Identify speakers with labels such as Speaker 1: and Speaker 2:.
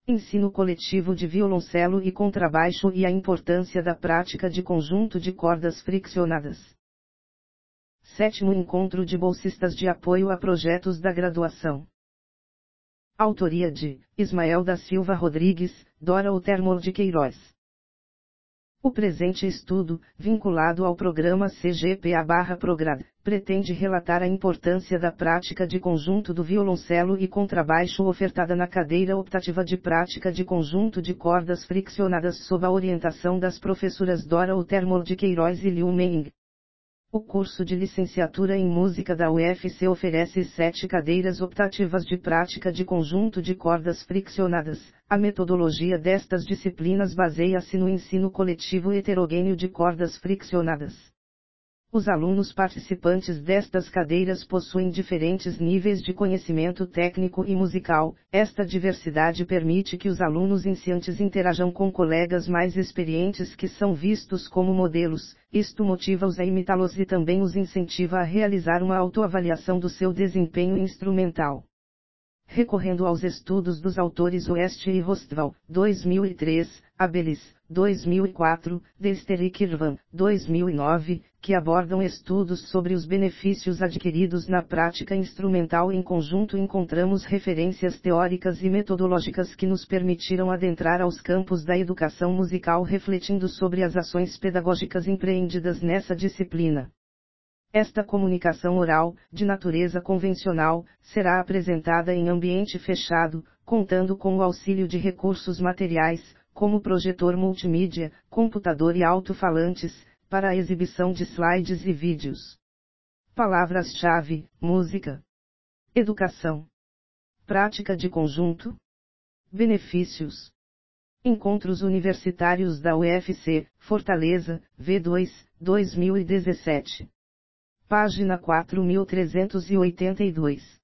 Speaker 1: Ensino coletivo de violoncelo e contrabaixo e a importância da prática de conjunto de cordas friccionadas. 7º Encontro de bolsistas de apoio a projetos da graduação. Autoria de Ismael da Silva Rodrigues, Dora Utermor de Queiroz. O presente estudo, vinculado ao programa CGPA/Prograd, pretende relatar a importância da prática de conjunto do violoncelo e contrabaixo ofertada na cadeira optativa de prática de conjunto de cordas friccionadas sob a orientação das professoras Dora Utermor de Queiroz e Liu Meng. O curso de licenciatura em música da UFC oferece 7 cadeiras optativas de prática de conjunto de cordas friccionadas. A metodologia destas disciplinas baseia-se no ensino coletivo heterogêneo de cordas friccionadas. Os alunos participantes destas cadeiras possuem diferentes níveis de conhecimento técnico e musical. Esta diversidade permite que os alunos iniciantes interajam com colegas mais experientes que são vistos como modelos. Isto motiva-os a imitá-los e também os incentiva a realizar uma autoavaliação do seu desempenho instrumental. Recorrendo aos estudos dos autores West e Rostval, 2003, Abelis, 2004, Dexter e Kirvan, 2009, que abordam estudos sobre os benefícios adquiridos na prática instrumental em conjunto, encontramos referências teóricas e metodológicas que nos permitiram adentrar aos campos da educação musical refletindo sobre as ações pedagógicas empreendidas nessa disciplina. Esta comunicação oral, de natureza convencional, será apresentada em ambiente fechado, contando com o auxílio de recursos materiais, como projetor multimídia, computador e alto-falantes, para a exibição de slides e vídeos. Palavras-chave: música, educação, prática de conjunto, benefícios. Encontros Universitários da UFC, Fortaleza, V2, 2017. Página 4382.